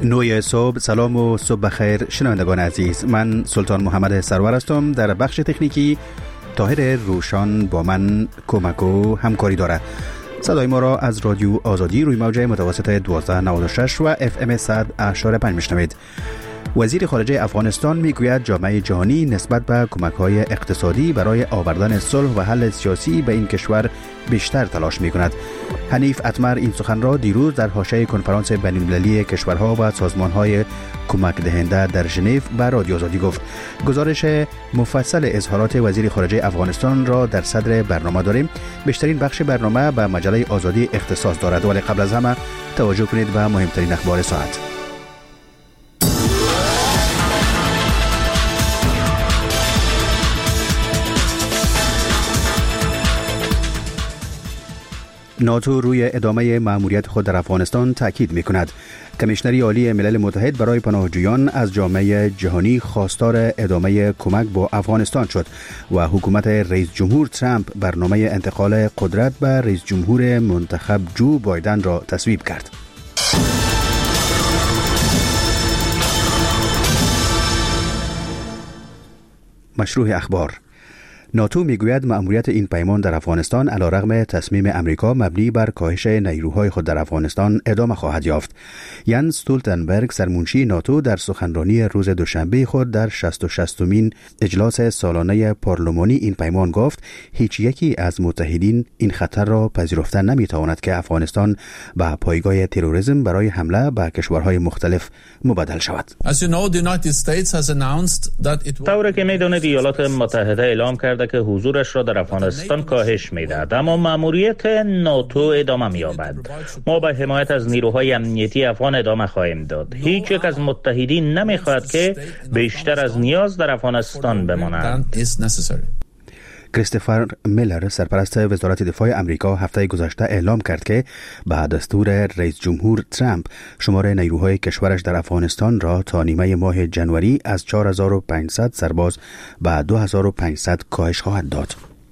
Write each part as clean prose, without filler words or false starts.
9 صبح، سلام و صبح بخیر شنوندگان عزیز. من سلطان محمد سرور هستم. در بخش تکنیکی طاهر روشان با من کمک و همکاری داره. صدای ما را از رادیو آزادی روی موج متوسط 1296 و FM 100.5 میشنوید. وزیر خارجه افغانستان میگوید جامعه جهانی نسبت به کمک‌های اقتصادی برای آوردن صلح و حل سیاسی به این کشور بیشتر تلاش می‌کند. حنیف اتمر این سخن را دیروز در حاشیه کنفرانس بین‌المللی کشورها و سازمان‌های کمک دهنده در ژنو به رادیو آزادی گفت. گزارش مفصل اظهارات وزیر خارجه افغانستان را در صدر برنامه داریم. بیشترین بخش برنامه به مجله آزادی اختصاص دارد، ولی قبل از همه توجه کنید به مهمترین اخبار ساعت. ناتو روی ادامه مأموریت خود در افغانستان تاکید می‌کند. کمیشنری عالی ملل متحد برای پناهجویان از جامعه جهانی خواستار ادامه کمک با افغانستان شد و حکومت رئیس جمهور ترامپ برنامه انتقال قدرت به رئیس جمهور منتخب جو بایدن را تصویب کرد. مشروع اخبار. ناتو میگوید مأموریت این پیمان در افغانستان علیرغم تصمیم امریکا مبنی بر کاهش نیروهای خود در افغانستان ادامه خواهد یافت. ینس استولتنبرگ سرمنشی ناتو در سخنرانی روز دوشنبه خود در 66مین اجلاس سالانه پارلمانی این پیمان گفت هیچ یکی از متحدین این خطر را پذیرفته نمیتواند که افغانستان به پایگاه تروریسم برای حمله به کشورهای مختلف مبدل شود. طوری که میدانید ایالات متحده اعلام کرده که حضورش را در افغانستان کاهش می‌دهد، اما مأموریت ناتو ادامه می‌یابد. ما به حمایت از نیروهای امنیتی افغان ادامه خواهیم داد. هیچ یک از متحدین نمی‌خواهد که بیشتر از نیاز در افغانستان بمانند. کریستوفر میلر سرپرست وزارت دفاع امریکا هفته گذشته اعلام کرد که به دستور رئیس جمهور ترامپ شمار نیروهای کشورش در افغانستان را تا نیمه ماه جنوری از 4500 سرباز به 2500 کاهش خواهد داد.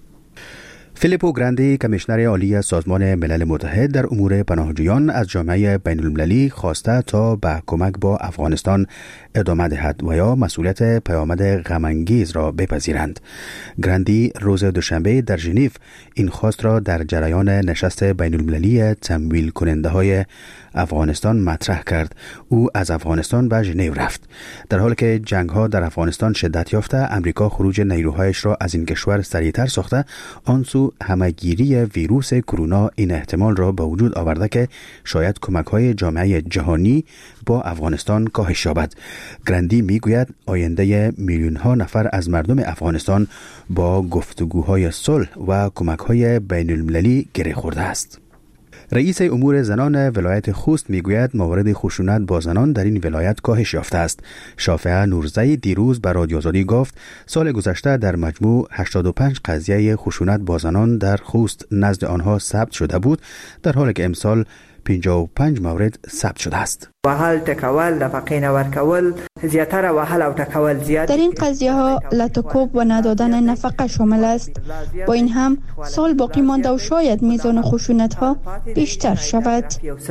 فیلیپو گراندی کمیشنر عالی سازمان ملل متحد در امور پناهجویان از جامعه بین‌المللی خواسته تا به کمک با افغانستان ادامه دهد و یا مسئولیت پیامد غم‌انگیز را بپذیرند. گراندی روز دوشنبه در ژنو این خواست را در جریان نشست بین‌المللی تمویل کننده های افغانستان مطرح کرد. او از افغانستان به ژنو رفت. در حالی که جنگ‌ها در افغانستان شدت یافته، امریکا خروج نیروهایش را از این کشور سریعتر ساخته، آن سو همه‌گیری ویروس کرونا این احتمال را به وجود آورده که شاید کمک‌های جامعه جهانی با افغانستان کاهش یابد. گراندی میگوید آینده میلیون‌ها نفر از مردم افغانستان با گفتگوهای صلح و کمک‌های بین‌المللی گره خورده است. رئیس امور زنان ولایت خوست میگوید موارد خشونت با زنان در این ولایت کاهش یافته است. شافعه نورزی دیروز به رادیو آزادی گفت سال گذشته در مجموع 85 قضیه خشونت با زنان در خوست نزد آنها ثبت شده بود، در حالی که امسال 55 مورد ثبت شده است. وهل تکول نفقین ورکول زیاتر وهل او تکول زیاد. در این قضیه ها لطکوب و ندادن نفقه شامل است. با این هم سال باقی مانده و شاید میزان خشونت ها بیشتر شود.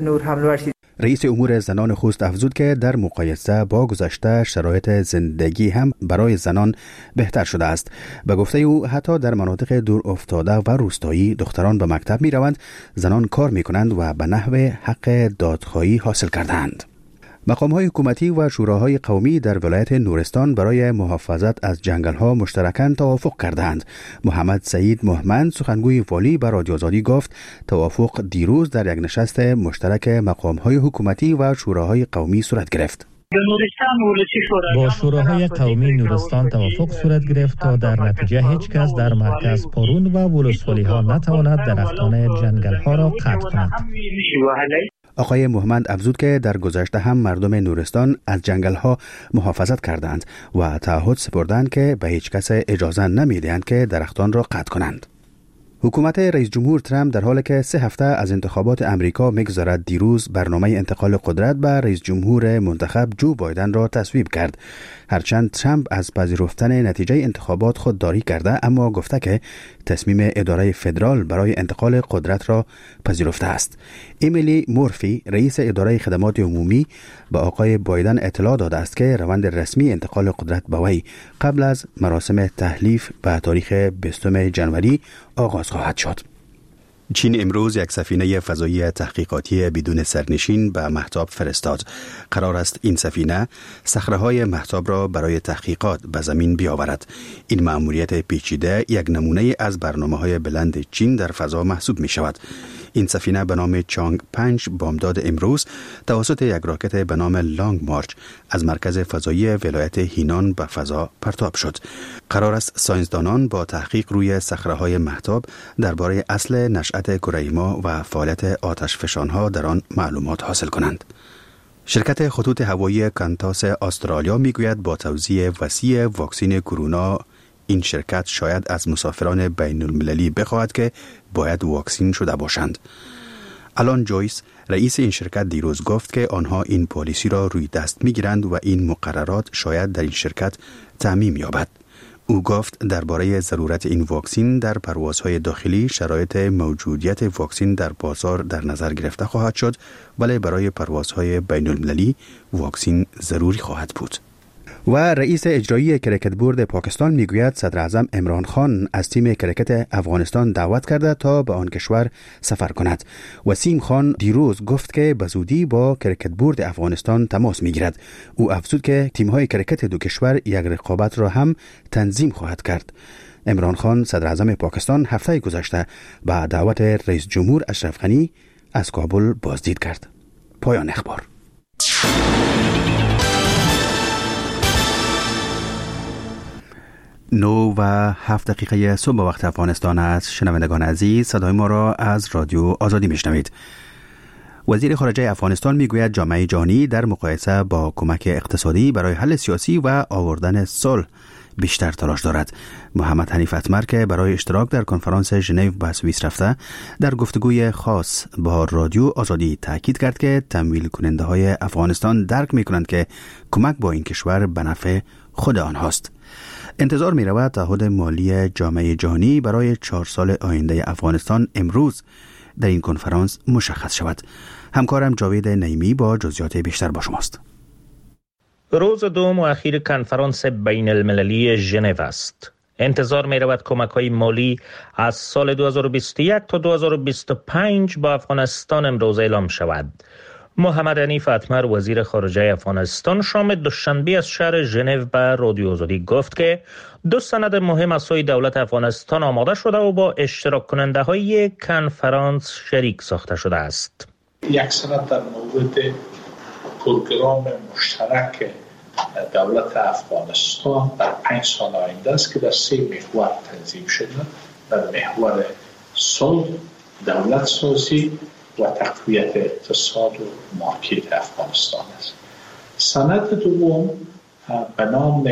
رئیس امور زنان خوست افزود که در مقایسه با گذشته شرایط زندگی هم برای زنان بهتر شده است. به گفته او حتی در مناطق دور افتاده و روستایی دختران به مکتب می روند، زنان کار می کنند و به نحو حق دادخواهی حاصل کردند. مقام‌های حکومتی و شوراهای قومی در ولایت نورستان برای محافظت از جنگل‌ها مشترکاً توافق کردند. محمد سعید محمد سخنگوی والی به رادیو آزادی گفت توافق دیروز در یک نشست مشترک مقام‌های حکومتی و شوراهای قومی صورت گرفت. با شوراهای قومی نورستان توافق صورت گرفت تا در نتیجه هیچ کس در مرکز پارون و ولسوالی ها نتواند درختان جنگل ها را قطع کند. آقای محمد افزود که در گذشته هم مردم نورستان از جنگل ها محافظت کردند و تعهد سپردند که به هیچ کس اجازه نمیدهند که درختان را قطع کنند. حکومت رئیس جمهور ترامپ در حالی که 3 هفته از انتخابات امریکا می‌گذرد دیروز برنامه انتقال قدرت به رئیس جمهور منتخب جو بایدن را تصویب کرد. هرچند ترامپ از پذیرفتن نتیجه انتخابات خودداری کرده، اما گفته که تصمیم اداره فدرال برای انتقال قدرت را پذیرفته است. امیلی مورفی رئیس اداره خدمات عمومی به آقای بایدن اطلاع داده است که روند رسمی انتقال قدرت به وی قبل از مراسم تحلیف به تاریخ 20 جنوری آغاز خواهد شد. چین امروز یک سفینه فضایی تحقیقاتی بدون سرنشین به مهتاب فرستاد. قرار است این سفینه صخره‌های مهتاب را برای تحقیقات به زمین بیاورد. این مأموریت پیچیده یک نمونه از برنامه‌های بلند چین در فضا محسوب می شود. این سفینه به نام چانگ 5 بامداد امروز توسط یک راکت به نام لانگ مارچ از مرکز فضایی ولایت هینان به فضا پرتاب شد. قرار است ساینسدانان با تحقیق روی صخره‌های مهتاب درباره اصل نشأت کره ماه و فعالیت آتشفشان‌ها در آن معلومات حاصل کنند. شرکت خطوط هوایی کانتاس استرالیا میگوید با توزیع وسیع واکسن کرونا این شرکت شاید از مسافران بین المللی بخواهد که باید واکسین شده باشند. آلان جویس رئیس این شرکت دیروز گفت که آنها این پالیسی را روی دست میگیرند و این مقررات شاید در این شرکت تعمیم یابد. او گفت درباره ضرورت این واکسین در پروازهای داخلی شرایط موجودیت واکسین در بازار در نظر گرفته خواهد شد، ولی برای پروازهای بین المللی واکسین ضروری خواهد بود. و رئیس اجرایی کرکت بورد پاکستان میگوید صدر اعظم عمران خان از تیم کرکت افغانستان دعوت کرده تا به آن کشور سفر کند. وسیم خان دیروز گفت که به زودی با کرکت بورد افغانستان تماس میگیرد. او افزود که تیم‌های کرکت دو کشور یک رقابت را هم تنظیم خواهد کرد. عمران خان صدر اعظم پاکستان هفته گذشته با دعوت رئیس جمهور اشرف غنی از کابل بازدید کرد. پایان اخبار. 9:07 صبح به وقت افغانستان است. شنوندگان عزیز، صدای ما را از رادیو آزادی میشنوید. وزیر خارجه افغانستان میگوید جامعه جهانی در مقایسه با کمک اقتصادی برای حل سیاسی و آوردن صلح بیشتر تلاش دارد. محمد حنیف اتمر که برای اشتراک در کنفرانس ژنو به سوئیس رفته، در گفتگوی خاص با رادیو آزادی تاکید کرد که تمویل کننده های افغانستان درک میکنند که کمک با این کشور به نفع خود آنهاست. انتظار می رود تعهد مالی جامعه جهانی برای 4 سال آینده افغانستان امروز در این کنفرانس مشخص شود. همکارم جاوید نعیمی با جزئیات بیشتر با شماست. روز دوم و اخیر کنفرانس بین المللی ژنو است. انتظار می رود کمک‌های مالی از سال 2021 تا 2025 با افغانستان امروز اعلام شود. محمد حنیف اتمر وزیر خارجه افغانستان شام دوشنبه از شهر ژنو به رادیو آزادی گفت که 2 سند مهم از سوی دولت افغانستان آماده شده و با اشتراک کننده های کنفرانس شریک ساخته شده است. یک سند در مورد پروگرام مشترک دولت افغانستان در 5 سال آینده است که در 3 محور تنظیم شده. در محور صلح، دولت سازی و تقویت اقتصاد و مارکت افغانستان است. سند دوم به نام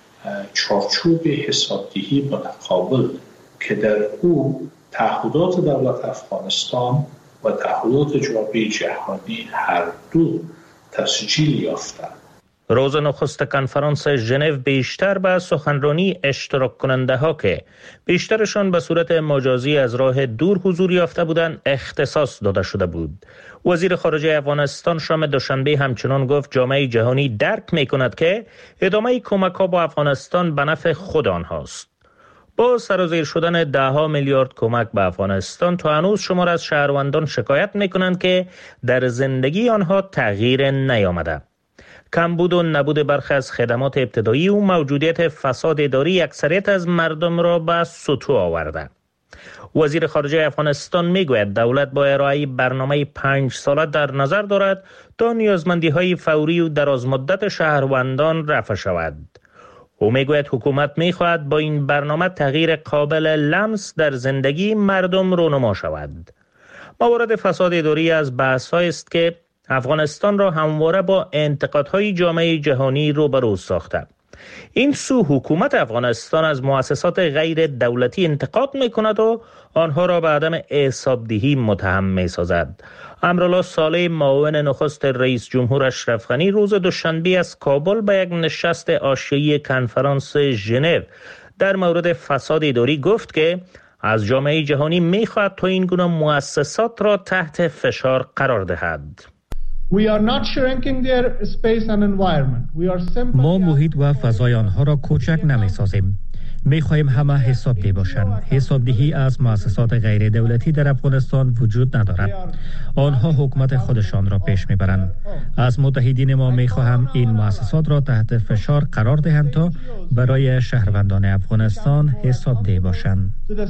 چارچوب حسابدهی متقابل که در او تعهدات دولت افغانستان و تعهدات جامعه جهانی هر دو تسجیل یافتند. روز نخست کنفرانس ژنو بیشتر به سخنرانی اشتراک کننده ها که بیشترشان به صورت مجازی از راه دور حضور یافته بودند اختصاص داده شده بود. وزیر خارجه افغانستان شام دوشنبه همچنان گفت جامعه جهانی درک می کند که ادامه کمک ها با افغانستان به نفع خود آنهاست. با سرازیر شدن 10 میلیارد کمک به افغانستان تا هنوز شمار از شهروندان شکایت می کنند که در زندگی آنها تغییر نیامده. کمبود و نبود برخی از خدمات ابتدایی و موجودیت فساد اداری اکثریت از مردم را به سطوح آورده. وزیر خارجه افغانستان میگوید دولت با ارائه برنامه 5 ساله در نظر دارد تا نیازمندی‌های فوری و درازمدت شهروندان رفع شود. او میگوید حکومت میخواهد با این برنامه تغییر قابل لمس در زندگی مردم رونما شود. موارد فساد اداری از بحث‌هایی است که افغانستان را همواره با انتقادهای جامعه جهانی روبرو ساخته. این سو حکومت افغانستان از مؤسسات غیر دولتی انتقاد میکند و آنها را به عدم حسابدهی متهم میسازد. امرالله صالح معاون نخست رئیس جمهور اشرف غنی روز دوشنبه از کابل به یک نشست حاشیه‌ای کنفرانس ژنو در مورد فساد اداری گفت که از جامعه جهانی میخواهد تا این گونه مؤسسات را تحت فشار قرار دهد. ما محیط و فضای آنها را کوچک نمی‌سازیم. می‌خواهیم همه حسابدهی باشند. حسابدهی از مؤسسات غیر دولتی در افغانستان وجود ندارد. آنها حکومت خودشان را پیش می‌برند. از متحدین ما می‌خواهم این مؤسسات را تحت فشار قرار دهند تا برای شهروندان افغانستان حسابدهی باشند.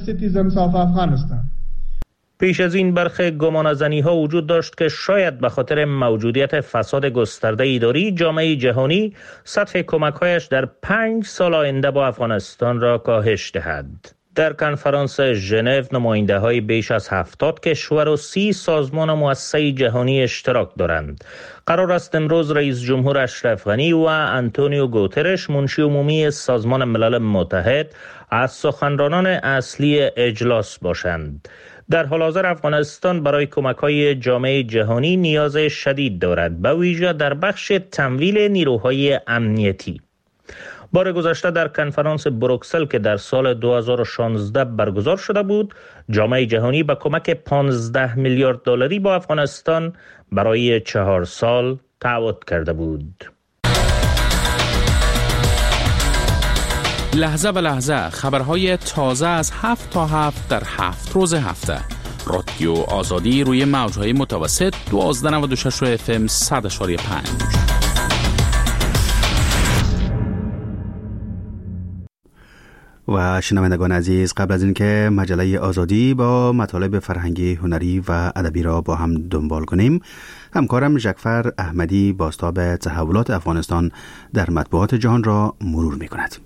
پیش از این برخی گمانه‌زنی‌ها وجود داشت که شاید به خاطر موجودیت فساد گسترده اداری جامعه جهانی سطح کمک‌هایش در 5 سال آینده با افغانستان را کاهش دهد. در کنفرانس ژنو نماینده‌های بیش از 70 کشور و 30 سازمان و مؤسسه جهانی اشتراک دارند. قرار است امروز رئیس جمهور اشرف غنی و آنتونیو گوترش منشی عمومی سازمان ملل متحد از سخنرانان اصلی اجلاس باشند. در حال حاضر افغانستان برای کمک‌های جامعه جهانی نیاز شدید دارد، به ویژه در بخش تمویل نیروهای امنیتی. بار گذشته در کنفرانس بروکسل که در سال 2016 برگزار شده بود، جامعه جهانی به کمک 15 میلیارد دلاری با افغانستان برای 4 سال تعهد کرده بود. لحظه به لحظه خبرهای تازه از 7 تا 7 در 7 روز هفته. رادیو آزادی روی موجهای متوسط 1296 FM 100.5. و شنوندگان عزیز، قبل از اینکه مجله آزادی با مطالب فرهنگی، هنری و ادبی را با هم دنبال کنیم، همکارم ژکفر احمدی بازتاب تحولات افغانستان در مطبوعات جهان را مرور می کند.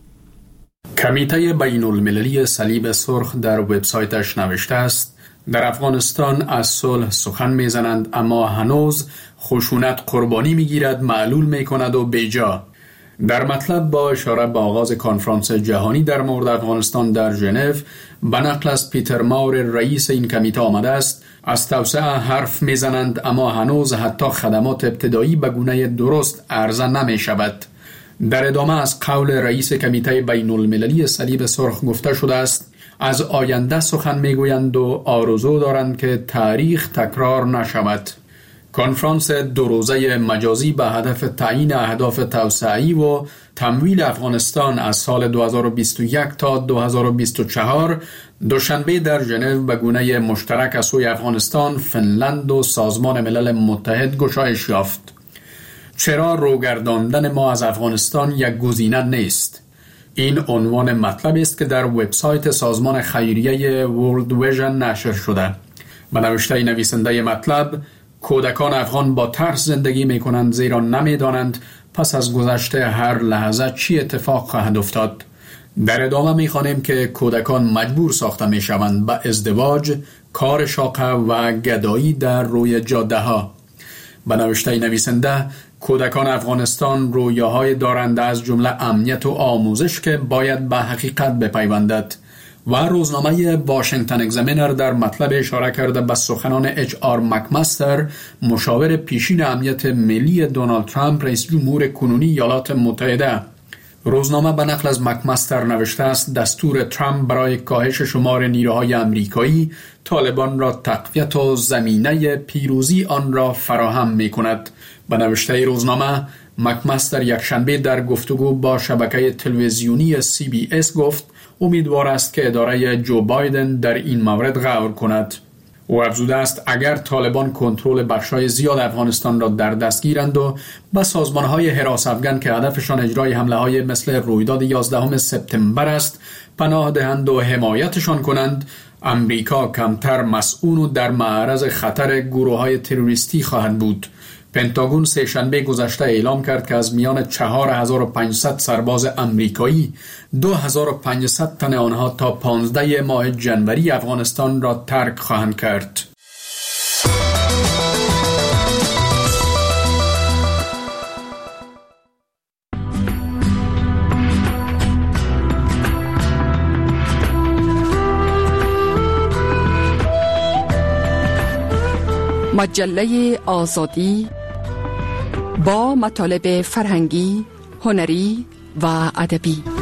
کمیته بین المللی صلیب سرخ در وبسایتش نوشته است در افغانستان از صلح سخن میزنند اما هنوز خشونت قربانی میگیرد، معلول میکند و بیجا. در مطلب با اشاره به آغاز کنفرانس جهانی در مورد افغانستان در ژنو به نقل از پیتر ماور رئیس این کمیته آمده است از توسعه حرف میزنند اما هنوز حتی خدمات ابتدایی به گونه درست عرضه نمی شود. در ادامه از قول رئیس کمیته بین المللی صلیب سرخ گفته شده است از آینده سخن میگویند و آرزو دارند که تاریخ تکرار نشود. کنفرانس 2 روزه مجازی به هدف تعیین اهداف توسعه‌ای و تمویل افغانستان از سال 2021 تا 2024 دوشنبه در ژنو به گونه مشترک از سوی افغانستان، فنلند و سازمان ملل متحد گشایش یافت. چرا روگرداندن ما از افغانستان یک گزینه نیست؟ این عنوان مطلب است که در وبسایت سازمان خیریه ورلد ویژن نشر شده. به نوشته نویسنده مطلب، کودکان افغان با ترس زندگی می کنند زیرا نمی دانند پس از گذشته هر لحظه چی اتفاق خواهد افتاد. در ادامه می خوانیم که کودکان مجبور ساخته می شوند به ازدواج، کار شاقه و گدایی در روی جاده ها. به نوشته نویسنده، کودکان افغانستان رویاهای دارند از جمله امنیت و آموزش که باید به حقیقت بپیوندد. و روزنامه واشنگتن اگزامینر در مطلب اشاره کرده به سخنان اچ.آر. مکمستر، مشاور پیشین امنیت ملی دونالد ترامپ رئیس جمهور کنونی ایالات متحده. روزنامه به نقل از مکمستر نوشته است دستور ترامپ برای کاهش شمار نیروهای امریکایی طالبان را تقویت و زمینه پیروزی آن را فراهم می کند. به نوشته روزنامه، مکمستر یکشنبه در گفتگو با شبکه تلویزیونی CBS گفت امیدوار است که اداره جو بایدن در این مورد غور کند. او افزوده است اگر طالبان کنترل بخشای زیاد افغانستان را در دست گیرند و به سازمان‌های حراس افغان که هدفشان اجرای حمله‌های مثل رویداد 11 سپتامبر است پناه دهند و حمایتشان کنند، امریکا کمتر مسئول و در معرض خطر گروه‌های تروریستی خواهد بود. پنتاگون سه‌شنبه گذشته اعلام کرد که از میان 4500 سرباز امریکایی 2500 تن آنها تا 15 ماه جنوری افغانستان را ترک خواهند کرد. مجله آزادی با مطالب فرهنگی، هنری و ادبی.